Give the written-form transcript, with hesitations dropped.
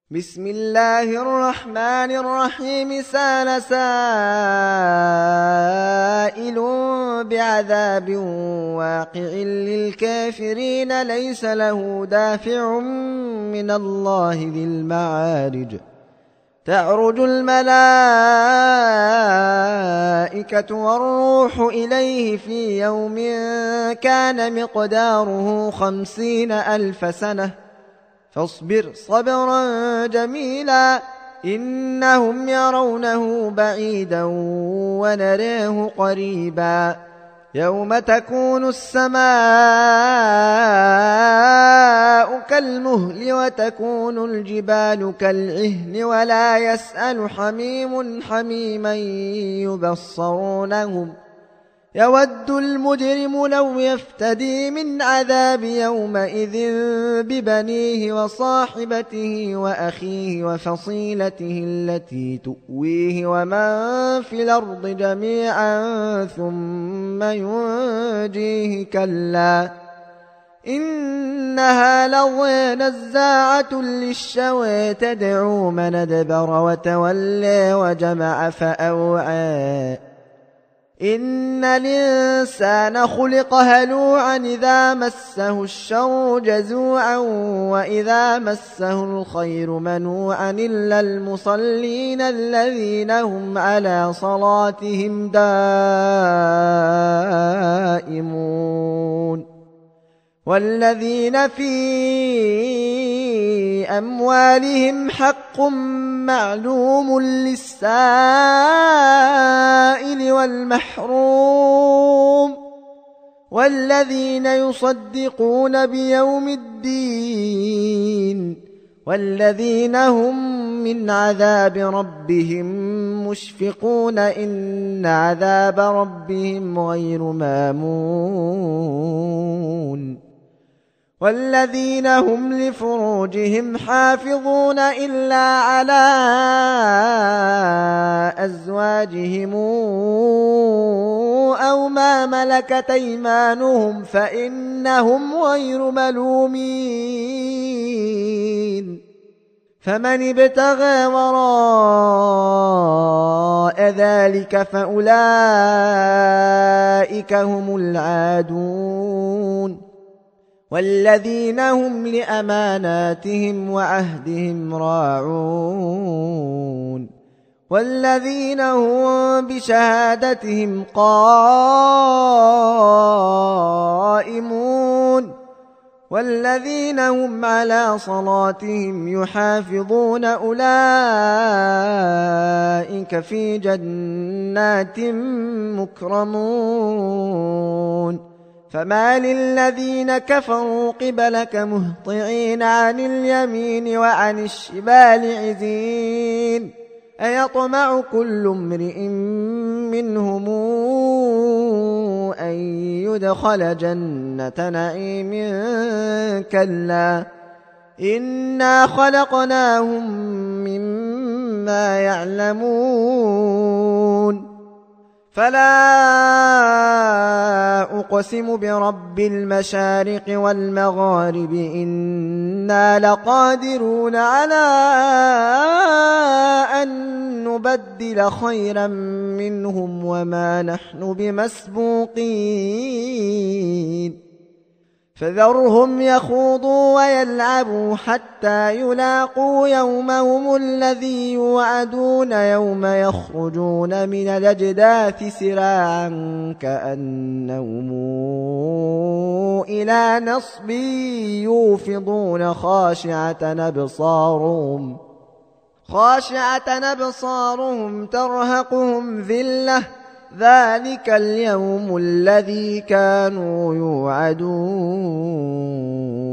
بسم الله الرحمن الرحيم. سأل سائل بعذاب واقع للكافرين ليس له دافع من الله ذي المعارج. تعرج الملائكة والروح إليه في يوم كان مقداره 50,000 سنة فاصبر صبرا جميلا إنهم يرونه بعيدا ونراه قريبا يوم تكون السماء كالمهل وتكون الجبال كالعهن ولا يسأل حميم حميما يبصرونهم يود المجرم لو يفتدي من عذاب يومئذ ببنيه وصاحبته وأخيه وفصيلته التي تؤويه ومن في الأرض جميعا ثم ينجيه كلا إنها لظى نزاعة للشوى تدعو من أدبر وتولى وجمع فأوعى إن الإنسان خلق هلوعا إذا مسه الشر جزوعا وإذا مسه الخير منوعا إلا المصلين الذين هم على صلاتهم دائمون والذين في أموالهم حق معلوم للسائل والمحروم والذين يصدقون بيوم الدين والذين هم من عذاب ربهم مشفقون إن عذاب ربهم غير مامون والذين هم لفروجهم حافظون إلا على أزواجهم أو ما ملكت أيمانهم فإنهم غير ملومين فمن ابتغى وراء ذلك فأولئك هم العادون والذين هم لأماناتهم وعهدهم راعون والذين هم بشهادتهم قائمون والذين هم على صلاتهم يحافظون أولئك في جنات مكرمون فما للذين كفروا قبلك مهطعين عن اليمين وعن الشمال عزين أيطمع كل امرئ منهم أن يدخل جنة نعيم كلا إنا خلقناهم مما يعلمون فلا أقسم برب المشارق والمغارب إنا لقادرون على أن نبدل خيرا منهم وما نحن بمسبوقين فذرهم يخوضوا ويلعبوا حتى يلاقوا يومهم الذي يوعدون يوم يخرجون من الأجداث سراعا كأنهم إلى نصب يوفضون خاشعة أبصارهم ترهقهم ذلة ذلك اليوم الذي كانوا يوعدون